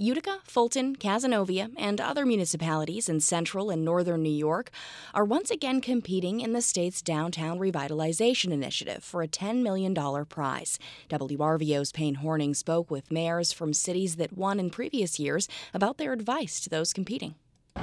Utica, Fulton, Cazenovia, and other municipalities in central and northern New York are once again competing in the state's Downtown Revitalization Initiative for a $10 million prize. WRVO's Payne Horning spoke with mayors from cities that won in previous years about their advice to those competing.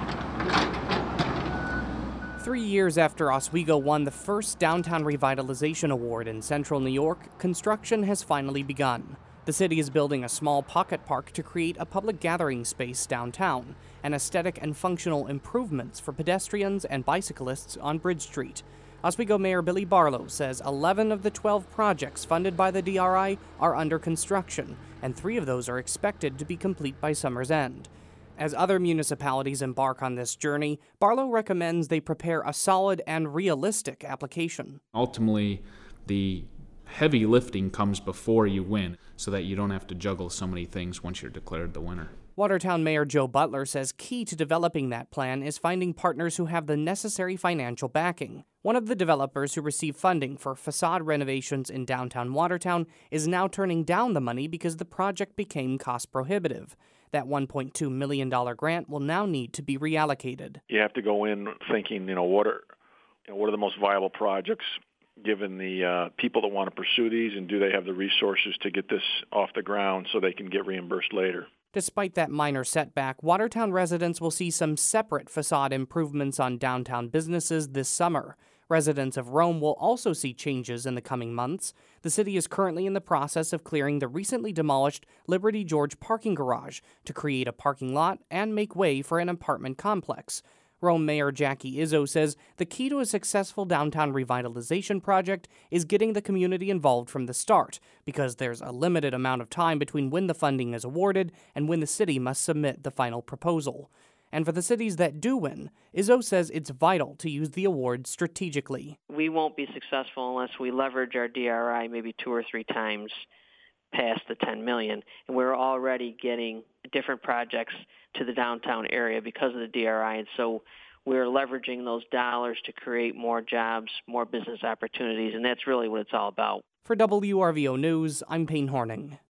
3 years after Oswego won the first Downtown Revitalization Award in central New York, construction has finally begun. The city is building a small pocket park to create a public gathering space downtown and aesthetic and functional improvements for pedestrians and bicyclists on Bridge Street. Oswego Mayor Billy Barlow says 11 of the 12 projects funded by the DRI are under construction, and 3 of those are expected to be complete by summer's end. As other municipalities embark on this journey, Barlow recommends they prepare a solid and realistic application. Ultimately, the heavy lifting comes before you win, so that you don't have to juggle so many things once you're declared the winner. Watertown Mayor Joe Butler says key to developing that plan is finding partners who have the necessary financial backing. One of the developers who received funding for facade renovations in downtown Watertown is now turning down the money because the project became cost prohibitive. That $1.2 million grant will now need to be reallocated. You have to go in thinking, what are the most viable projects, given the people that want to pursue these, and do they have the resources to get this off the ground so they can get reimbursed later. Despite that minor setback, Watertown residents will see some separate facade improvements on downtown businesses this summer. Residents of Rome will also see changes in the coming months. The city is currently in the process of clearing the recently demolished Liberty George parking garage to create a parking lot and make way for an apartment complex. Rome Mayor Jackie Izzo says the key to a successful downtown revitalization project is getting the community involved from the start, because there's a limited amount of time between when the funding is awarded and when the city must submit the final proposal. And for the cities that do win, Izzo says it's vital to use the award strategically. We won't be successful unless we leverage our DRI maybe 2 or 3 times past the $10 million. And we're already getting different projects to the downtown area because of the DRI. And so we're leveraging those dollars to create more jobs, more business opportunities. And that's really what it's all about. For WRVO News, I'm Payne Horning.